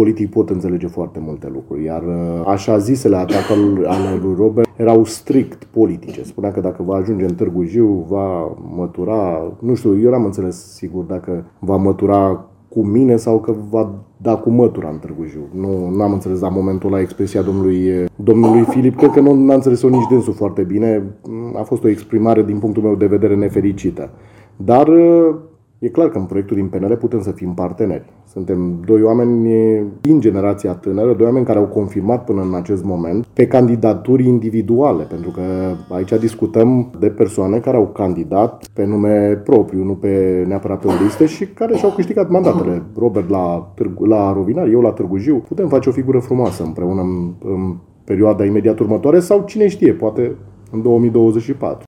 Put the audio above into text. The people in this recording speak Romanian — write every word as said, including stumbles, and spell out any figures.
politic pot înțelege foarte multe lucruri, iar așa zisele atacuri ale lui Robert erau strict politice. Spunea că dacă va ajunge în Târgu Jiu, va mătura, nu știu, eu n-am înțeles sigur dacă va mătura cu mine sau că va da cu mătura în Târgu Jiu. Nu n-am înțeles la momentul ăla expresia domnului, domnului Filip. Cred că nu n-a înțeles-o nici dânsul foarte bine. A fost o exprimare din punctul meu de vedere nefericită. Dar e clar că în proiectul din P N L putem să fim parteneri. Suntem doi oameni din generația tânără, doi oameni care au confirmat până în acest moment pe candidaturi individuale, pentru că aici discutăm de persoane care au candidat pe nume propriu, nu pe neapărat pe o listă și care și-au câștigat mandatele. Robert la, Târgu, la Rovinar, eu la Târgu Jiu. Putem face o figură frumoasă împreună în, în perioada imediat următoare sau cine știe, poate în două mii douăzeci și patru.